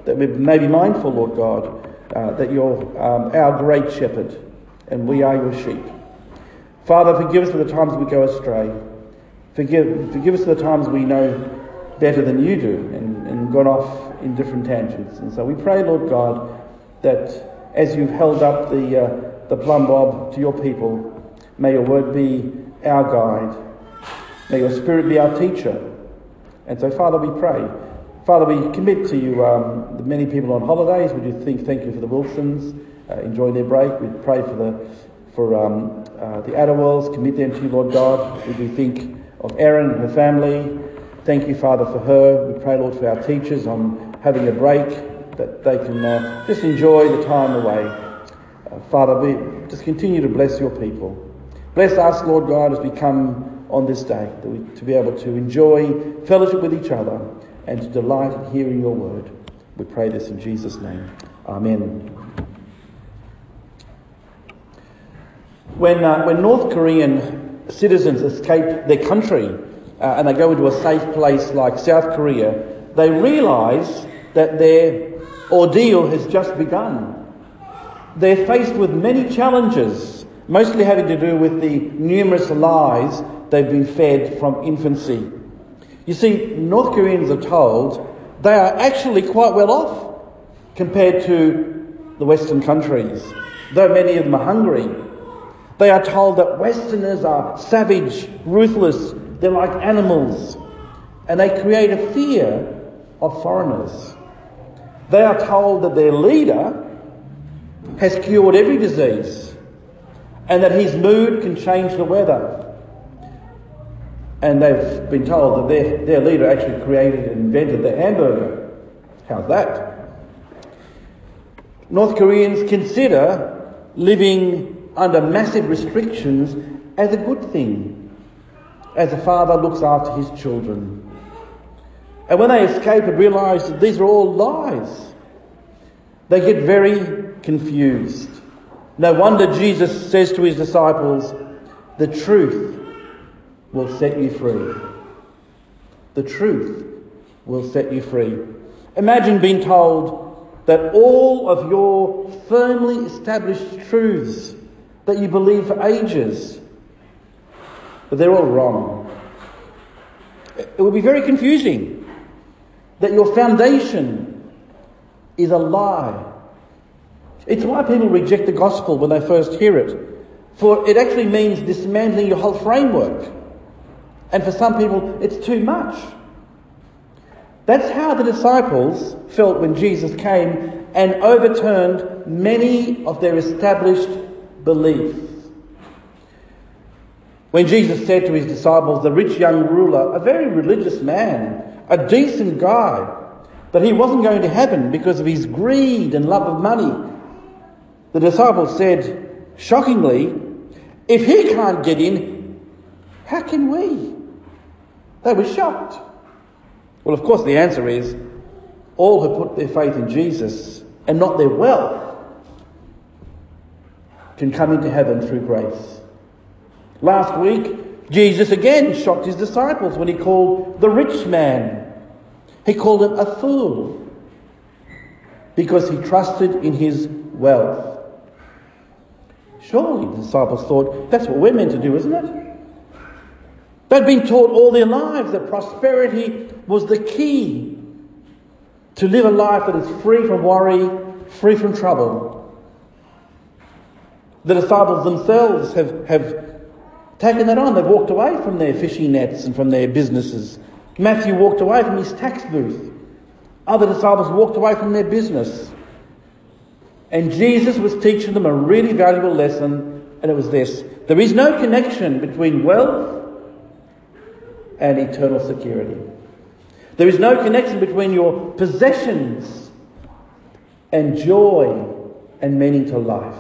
that we may be mindful, Lord God, that you're our great shepherd and we are your sheep. Father, forgive us for the times we go astray. Forgive us for the times we know better than you do and gone off in different tangents. And so we pray, Lord God, that as you've held up the plumb bob to your people, may your word be our guide. May your Spirit be our teacher. And so, Father, we pray. Father, we commit to you the many people on holidays. We do thank you for the Wilsons enjoying their break. We pray for the Adderwells. Commit them to you, Lord God. We do think of Erin and her family. Thank you, Father, for her. We pray, Lord, for our teachers on having a break, that they can just enjoy the time away. Father, we just continue to bless your people. Bless us, Lord God, as we come on this day, to be able to enjoy fellowship with each other and to delight in hearing your word. We pray this in Jesus' name. Amen. When North Korean citizens escape their country and they go into a safe place like South Korea, they realise that their ordeal has just begun. They're faced with many challenges, mostly having to do with the numerous lies they've been fed from infancy. You see, North Koreans are told they are actually quite well off compared to the Western countries, though many of them are hungry. They are told that Westerners are savage, ruthless, they're like animals, and they create a fear of foreigners. They are told that their leader has cured every disease and that his mood can change the weather. And they've been told that their leader actually created and invented the hamburger. How's that? North Koreans consider living under massive restrictions as a good thing, as a father looks after his children. And when they escape and realise that these are all lies, they get very confused. No wonder Jesus says to his disciples, "The truth will set you free." The truth will set you free. Imagine being told that all of your firmly established truths that you believe for ages, but they're all wrong. It would be very confusing that your foundation is a lie. It's why people reject the gospel when they first hear it, for it actually means dismantling your whole framework. And for some people, it's too much. That's how the disciples felt when Jesus came and overturned many of their established beliefs. When Jesus said to his disciples, the rich young ruler, a very religious man, a decent guy, that he wasn't going to heaven because of his greed and love of money, the disciples said, shockingly, if he can't get in, how can we? They were shocked. Well, of course, the answer is all who put their faith in Jesus and not their wealth can come into heaven through grace. Last week, Jesus again shocked his disciples when he called the rich man. He called him a fool because he trusted in his wealth. Surely the disciples thought, that's what we're meant to do, isn't it? They'd been taught all their lives that prosperity was the key to live a life that is free from worry, free from trouble. The disciples themselves have taken that on. They've walked away from their fishing nets and from their businesses. Matthew walked away from his tax booth. Other disciples walked away from their business. And Jesus was teaching them a really valuable lesson, and it was this. There is no connection between wealth and eternal security. There is no connection between your possessions and joy and meaning to life.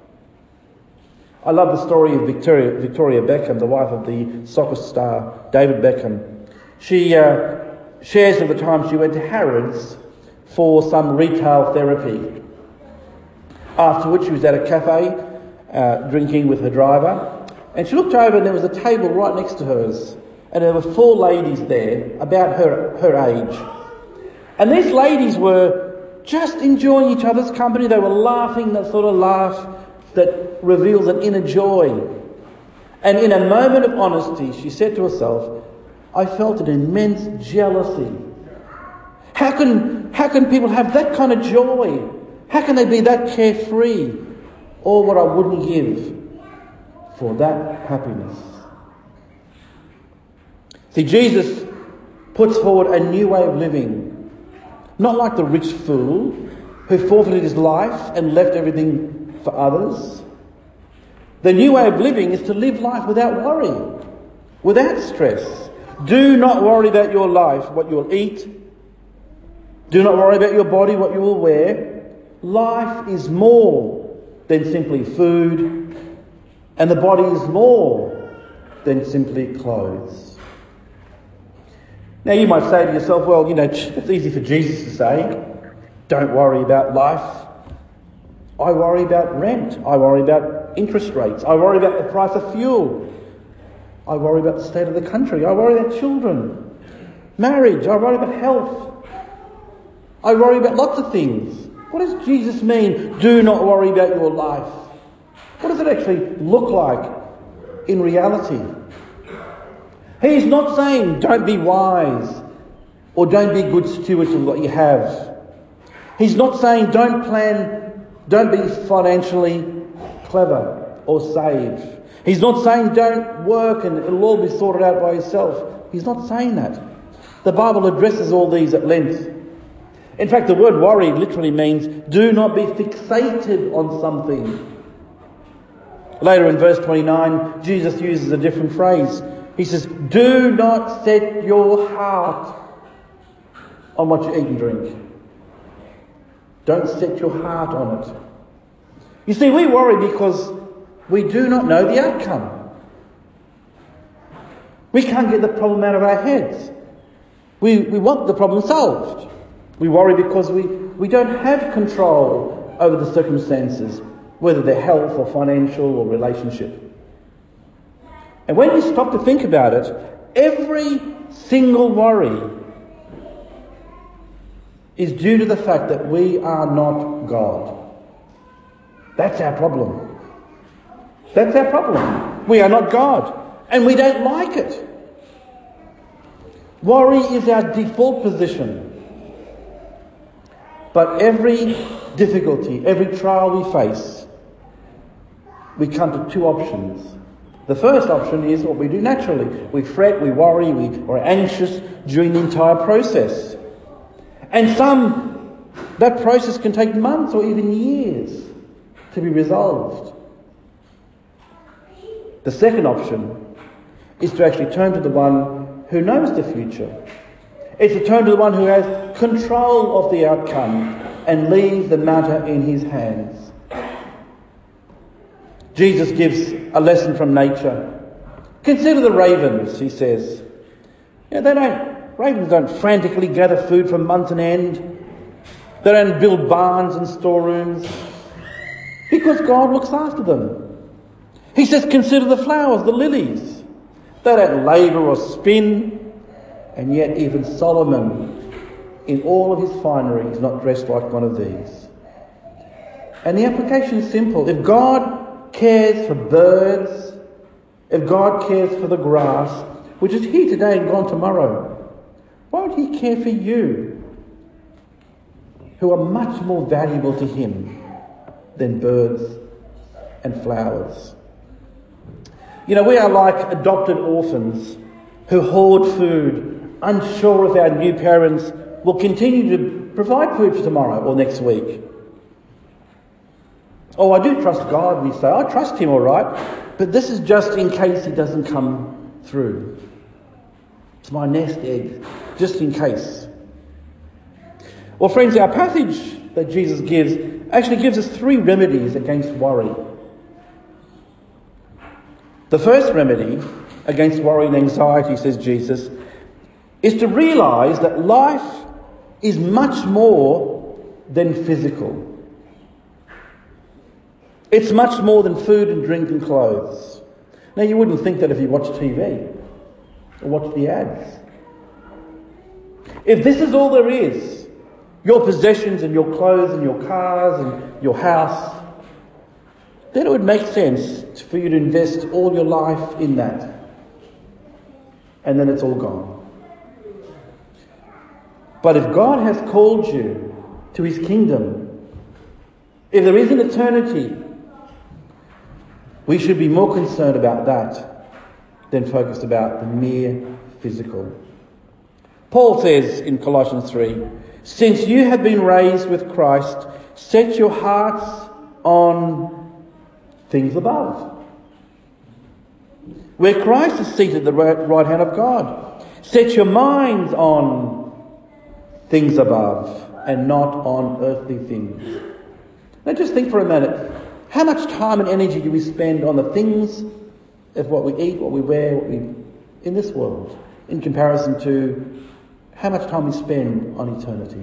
I love the story of Victoria Beckham, the wife of the soccer star David Beckham. She shares of the time she went to Harrods for some retail therapy. After which she was at a cafe drinking with her driver, and she looked over and there was a table right next to hers. And there were 4 ladies there, about her age. And these ladies were just enjoying each other's company. They were laughing, that sort of laugh that reveals an inner joy. And in a moment of honesty, she said to herself, I felt an immense jealousy. How can people have that kind of joy? How can they be that carefree? All what I wouldn't give for that happiness. See, Jesus puts forward a new way of living. Not like the rich fool who forfeited his life and left everything for others. The new way of living is to live life without worry, without stress. Do not worry about your life, what you will eat. Do not worry about your body, what you will wear. Life is more than simply food, and the body is more than simply clothes. Now you might say to yourself, well, it's easy for Jesus to say, don't worry about life. I worry about rent. I worry about interest rates. I worry about the price of fuel. I worry about the state of the country. I worry about children, marriage. I worry about health. I worry about lots of things. What does Jesus mean, do not worry about your life? What does it actually look like in reality? He's not saying don't be wise or don't be good stewards of what you have. He's not saying don't be financially clever or save. He's not saying don't work and it'll all be sorted out by yourself. He's not saying that. The Bible addresses all these at length. In fact, the word worry literally means do not be fixated on something. Later in verse 29, Jesus uses a different phrase. He says, do not set your heart on what you eat and drink. Don't set your heart on it. You see, we worry because we do not know the outcome. We can't get the problem out of our heads. We want the problem solved. We worry because we don't have control over the circumstances, whether they're health or financial or relationship. And when you stop to think about it, every single worry is due to the fact that we are not God. That's our problem. That's our problem. We are not God. And we don't like it. Worry is our default position. But every difficulty, every trial we face, we come to two options. The first option is what we do naturally. We fret, we worry, we're anxious during the entire process. And that process can take months or even years to be resolved. The second option is to actually turn to the one who knows the future. It's to turn to the one who has control of the outcome and leave the matter in his hands. Jesus gives a lesson from nature. Consider the ravens, he says. Ravens don't frantically gather food for months on end. They don't build barns and storerooms. Because God looks after them. He says, consider the flowers, the lilies. They don't labour or spin. And yet even Solomon, in all of his finery, is not dressed like one of these. And the application is simple. If God cares for birds, if God cares for the grass, which is here today and gone tomorrow, why would he care for you, who are much more valuable to him than birds and flowers? We are like adopted orphans who hoard food, unsure if our new parents will continue to provide food for tomorrow or next week. Oh, I do trust God, we say. I trust him all right, but this is just in case he doesn't come through. It's my nest egg, just in case. Well, friends, our passage that Jesus gives actually gives us 3 remedies against worry. The first remedy against worry and anxiety, says Jesus, is to realise that life is much more than physical. It's much more than food and drink and clothes. Now, you wouldn't think that if you watch TV or watch the ads. If this is all there is, your possessions and your clothes and your cars and your house, then it would make sense for you to invest all your life in that. And then it's all gone. But if God has called you to his kingdom, if there is an eternity, we should be more concerned about that than focused about the mere physical. Paul says in Colossians 3, "Since you have been raised with Christ, set your hearts on things above, where Christ is seated at the right hand of God. Set your minds on things above and not on earthly things." Now just think for a minute. How much time and energy do we spend on the things of what we eat, what we wear, in this world, in comparison to how much time we spend on eternity?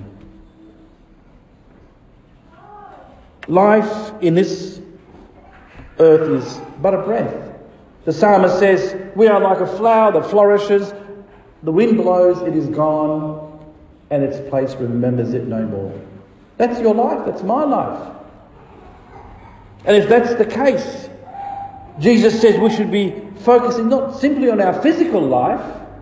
Life in this earth is but a breath. The psalmist says, "We are like a flower that flourishes. The wind blows, it is gone, and its place remembers it no more." That's your life, that's my life. And if that's the case, Jesus says we should be focusing not simply on our physical life,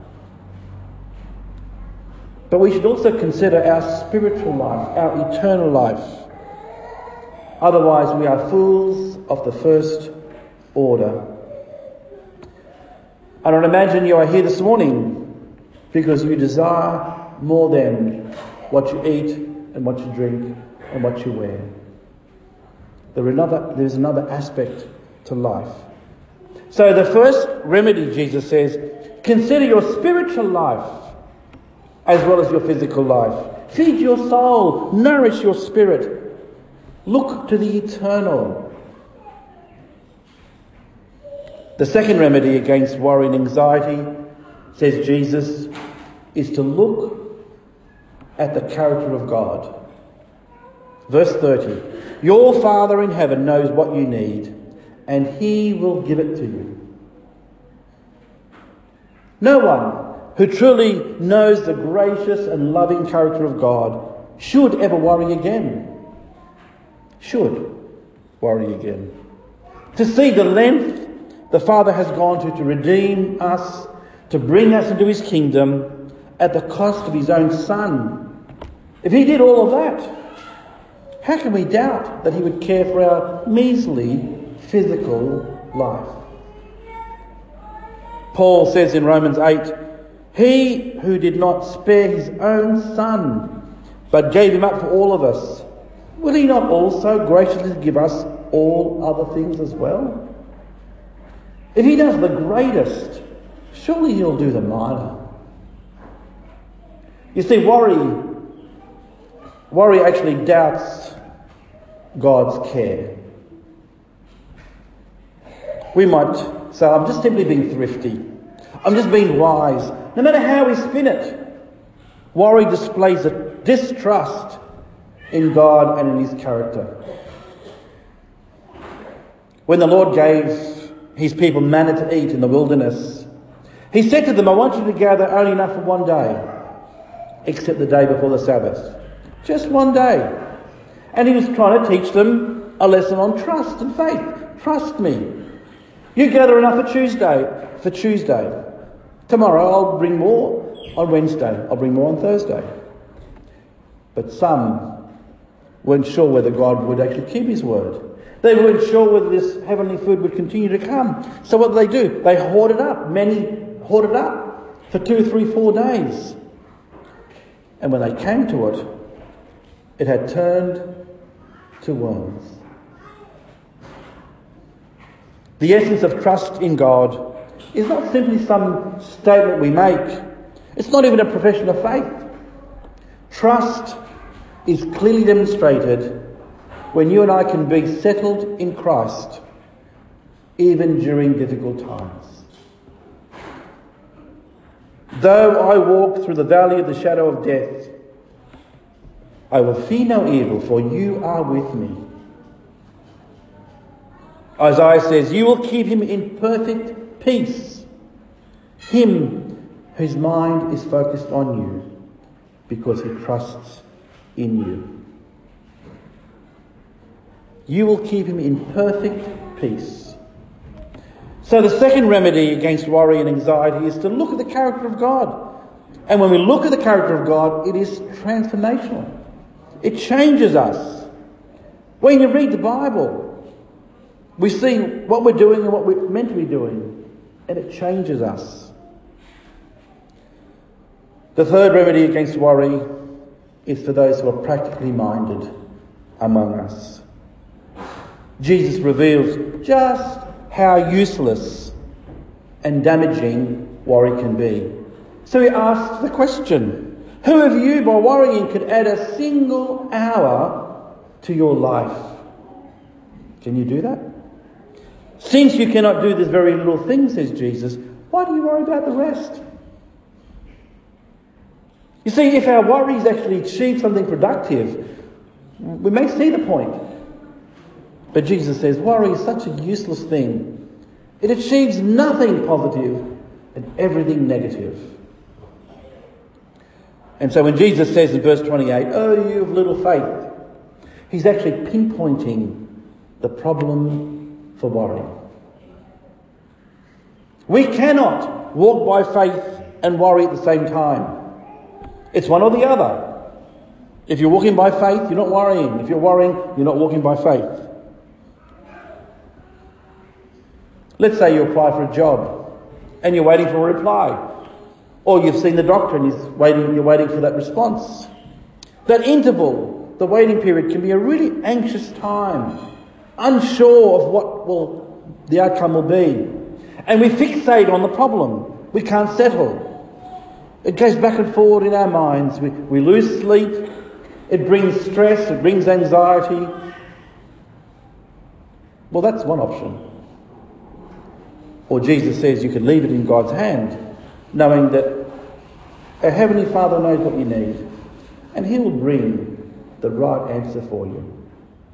but we should also consider our spiritual life, our eternal life. Otherwise, we are fools of the first order. I don't imagine you are here this morning because you desire more than what you eat and what you drink and what you wear. There's another aspect to life. So the first remedy, Jesus says, consider your spiritual life as well as your physical life. Feed your soul, nourish your spirit. Look to the eternal. The second remedy against worry and anxiety, says Jesus, is to look at the character of God. Verse 30, "Your Father in heaven knows what you need, and he will give it to you." No one who truly knows the gracious and loving character of God should ever worry again. Should worry again. To see the length the Father has gone to redeem us, to bring us into his kingdom at the cost of his own Son. If he did all of that, how can we doubt that he would care for our measly physical life? Paul says in Romans 8, "He who did not spare his own Son, but gave him up for all of us, will he not also graciously give us all other things as well?" If he does the greatest, surely he'll do the minor. You see, worry actually doubts God's care. We might say, "I'm just simply being thrifty. I'm just being wise." No matter how we spin it, worry displays a distrust in God and in his character. When the Lord gave his people manna to eat in the wilderness, he said to them, "I want you to gather only enough for one day, except the day before the Sabbath." Just one day. And he was trying to teach them a lesson on trust and faith. Trust me. You gather enough for Tuesday. Tomorrow I'll bring more on Wednesday. I'll bring more on Thursday. But some weren't sure whether God would actually keep his word. They weren't sure whether this heavenly food would continue to come. So what do? They hoarded up. Many hoarded up for 2, 3, 4 days. And when they came to it, it had turned to worms. The essence of trust in God is not simply some statement we make. It's not even a profession of faith. Trust is clearly demonstrated when you and I can be settled in Christ, even during difficult times. "Though I walk through the valley of the shadow of death, I will fear no evil, for you are with me." Isaiah says, "You will keep him in perfect peace, him whose mind is focused on you, because he trusts in you. You will keep him in perfect peace. So the second remedy against worry and anxiety is to look at the character of God. And when we look at the character of God, it is transformational. It changes us. When you read the Bible, we see what we're doing and what we're meant to be doing, and it changes us. The third remedy against worry is for those who are practically minded among us. Jesus reveals just how useless and damaging worry can be. So he asks the question, who of you by worrying could add a single hour to your life? Can you do that? Since you cannot do this very little thing, says Jesus, why do you worry about the rest? You see, if our worries actually achieve something productive, we may see the point. But Jesus says, worry is such a useless thing. It achieves nothing positive and everything negative. And so when Jesus says in verse 28, oh, you of little faith, he's actually pinpointing the problem for worry. We cannot walk by faith and worry at the same time. It's one or the other. If you're walking by faith, you're not worrying. If you're worrying, you're not walking by faith. Let's say you apply for a job and you're waiting for a reply. Or you've seen the doctor and you're waiting for that response. That interval, the waiting period, can be a really anxious time, unsure of what the outcome will be. And we fixate on the problem. We can't settle. It goes back and forward in our minds. We lose sleep. It brings stress. It brings anxiety. Well, that's one option. Or Jesus says you can leave it in God's hand, knowing that our Heavenly Father knows what you need, and he will bring the right answer for you.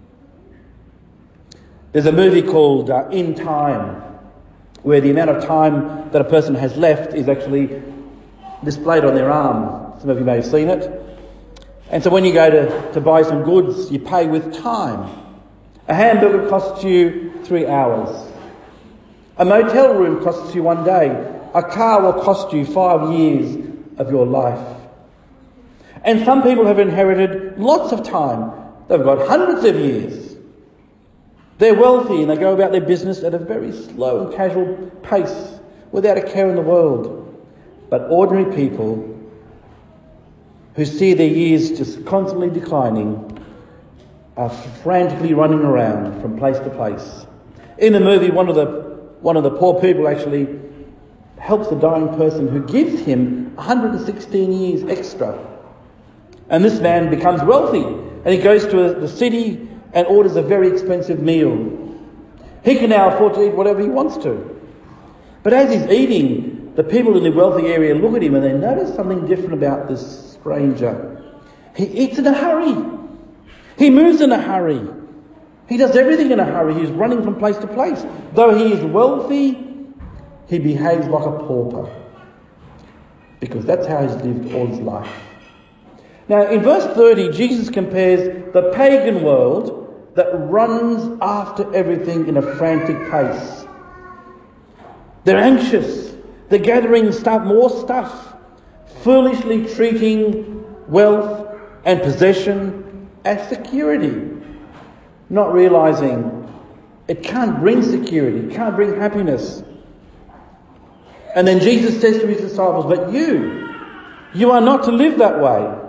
There's a movie called In Time, where the amount of time that a person has left is actually displayed on their arm. Some of you may have seen it. And so when you go to buy some goods, you pay with time. A hamburger costs you 3 hours. A motel room costs you 1 day. A car will cost you 5 years of your life. And some people have inherited lots of time. They've got hundreds of years. They're wealthy and they go about their business at a very slow and casual pace without a care in the world. But ordinary people who see their years just constantly declining are frantically running around from place to place. In the movie, one of the poor people actually helps the dying person who gives him 116 years extra. And this man becomes wealthy and he goes to the city and orders a very expensive meal. He can now afford to eat whatever he wants to. But as he's eating, the people in the wealthy area look at him and they notice something different about this stranger. He eats in a hurry. He moves in a hurry. He does everything in a hurry. He's running from place to place. Though he is wealthy, he behaves like a pauper. Because that's how he's lived all his life. Now, in verse 30, Jesus compares the pagan world that runs after everything in a frantic pace. They're anxious. They're gathering more stuff, foolishly treating wealth and possession as security, not realizing it can't bring security, it can't bring happiness. And then Jesus says to his disciples, but you are not to live that way.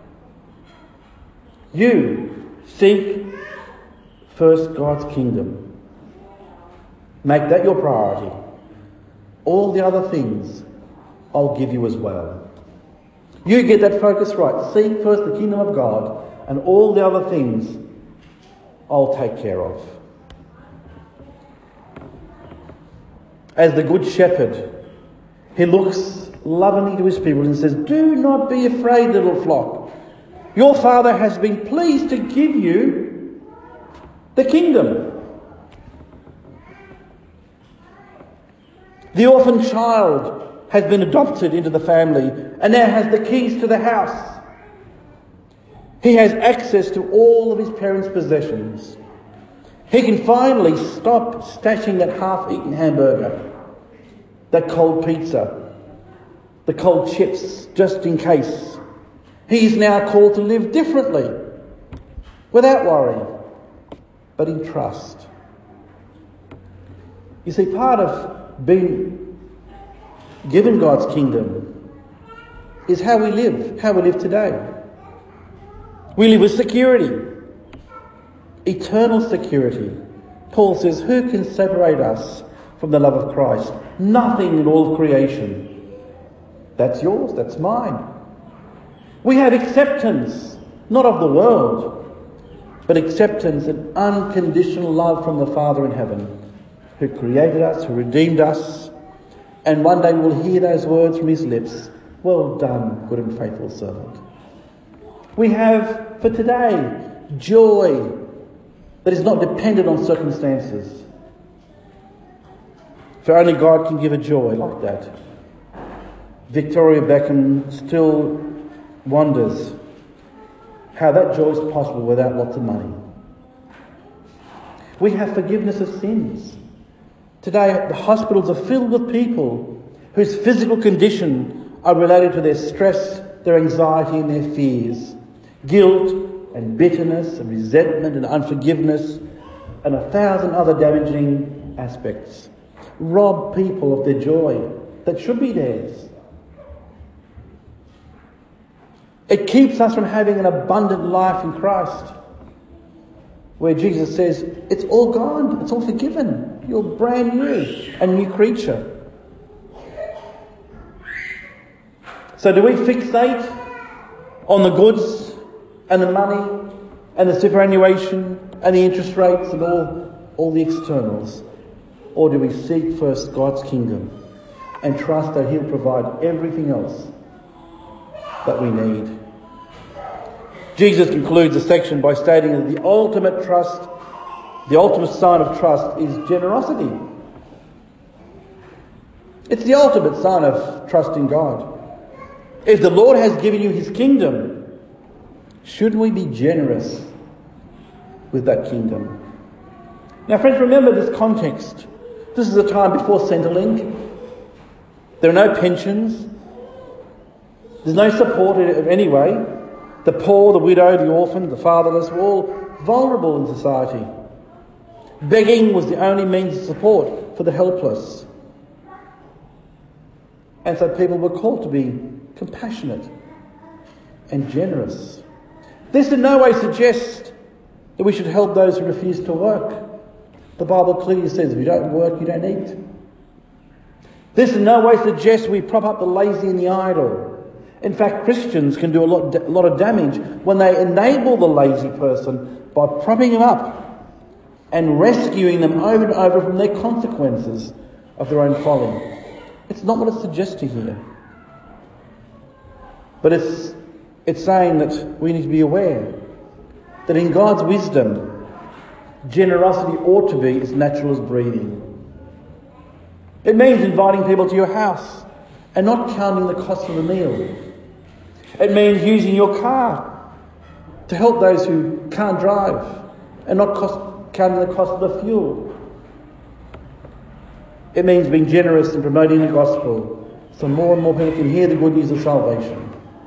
You seek first God's kingdom. Make that your priority. All the other things I'll give you as well. You get that focus right. Seek first the kingdom of God, and all the other things I'll take care of. As the good shepherd, he looks lovingly to his people and says, do not be afraid, little flock. Your Father has been pleased to give you the kingdom. The orphan child has been adopted into the family and now has the keys to the house. He has access to all of his parents' possessions. He can finally stop stashing that half-eaten hamburger, that cold pizza, the cold chips, just in case. He is now called to live differently, without worry, but in trust. You see, part of being given God's kingdom is how we live today. We live with security, eternal security. Paul says, who can separate us from the love of Christ? Nothing in all of creation. That's yours, that's mine. We have acceptance, not of the world, but acceptance and unconditional love from the Father in heaven, who created us, who redeemed us, and one day we'll hear those words from his lips, well done, good and faithful servant. We have, for today, joy that is not dependent on circumstances. For only God can give a joy like that. Victoria Beckham still wonders how that joy is possible without lots of money. We have forgiveness of sins. Today, the hospitals are filled with people whose physical condition are related to their stress, their anxiety and their fears. Guilt and bitterness and resentment and unforgiveness and 1,000 other damaging aspects rob people of their joy that should be theirs. It keeps us from having an abundant life in Christ, where Jesus says, it's all gone, it's all forgiven. You're brand new, a new creature. So do we fixate on the goods and the money and the superannuation and the interest rates and all the externals? Or do we seek first God's kingdom and trust that he'll provide everything else that we need? Jesus concludes the section by stating that the ultimate sign of trust is generosity. It's the ultimate sign of trust in God. If the Lord has given you his kingdom, shouldn't we be generous with that kingdom? Now, friends, remember this context. This is a time before Centrelink. There are no pensions. There's no support in any way. The poor, the widow, the orphan, the fatherless were all vulnerable in society. Begging was the only means of support for the helpless. And so people were called to be compassionate and generous. This in no way suggests that we should help those who refuse to work. The Bible clearly says if you don't work, you don't eat. This in no way suggests we prop up the lazy and the idle. In fact, Christians can do a lot of damage when they enable the lazy person by propping them up and rescuing them over and over from their consequences of their own folly. It's not what it's suggesting here. But it's saying that we need to be aware that in God's wisdom, generosity ought to be as natural as breathing. It means inviting people to your house and not counting the cost of the meal. It means using your car to help those who can't drive and not counting the cost of the fuel. It means being generous and promoting the gospel so more and more people can hear the good news of salvation.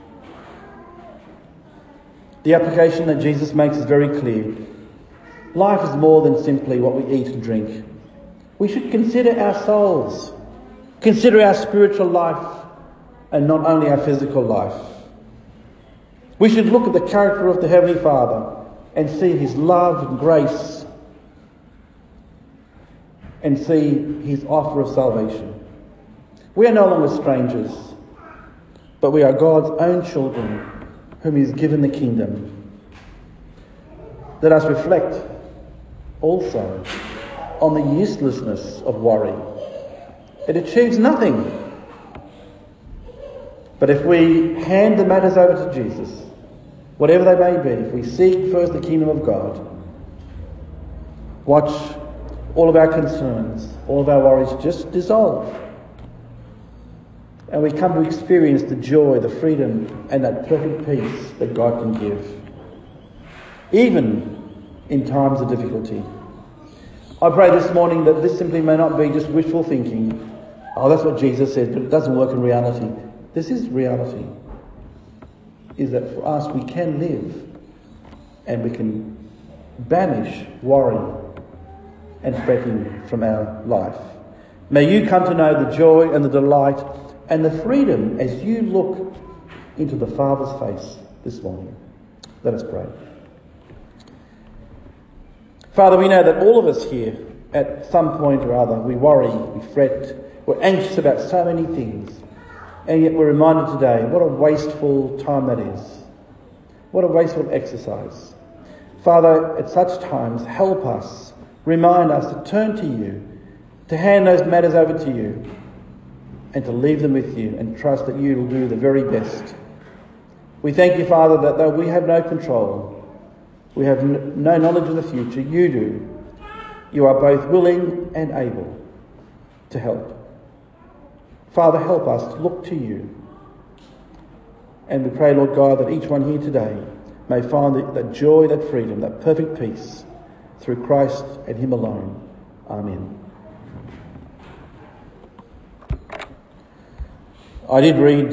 The application that Jesus makes is very clear. Life is more than simply what we eat and drink. We should consider our souls, consider our spiritual life, and not only our physical life. We should look at the character of the Heavenly Father and see his love and grace and see his offer of salvation. We are no longer strangers, but we are God's own children whom he has given the kingdom. Let us reflect also on the uselessness of worry. It achieves nothing. But if we hand the matters over to Jesus, whatever they may be, if we seek first the kingdom of God, watch all of our concerns, all of our worries just dissolve. And we come to experience the joy, the freedom, and that perfect peace that God can give. even in times of difficulty. I pray this morning that this simply may not be just wishful thinking. Oh, that's what Jesus said, but it doesn't work in reality. This is reality. Is that for us we can live and we can banish worry and fretting from our life. May you come to know the joy and the delight and the freedom as you look into the Father's face this morning. Let us pray. Father, we know that all of us here, at some point or other, we worry, we fret, we're anxious about so many things. And yet we're reminded today, what a wasteful time that is. What a wasteful exercise. Father, at such times, help us, remind us to turn to you, to hand those matters over to you, and to leave them with you and trust that you will do the very best. We thank you, Father, that though we have no control, we have no knowledge of the future, you do. You are both willing and able to help. Father, help us to look to you. And we pray, Lord God, that each one here today may find that joy, that freedom, that perfect peace through Christ and him alone. Amen. I did read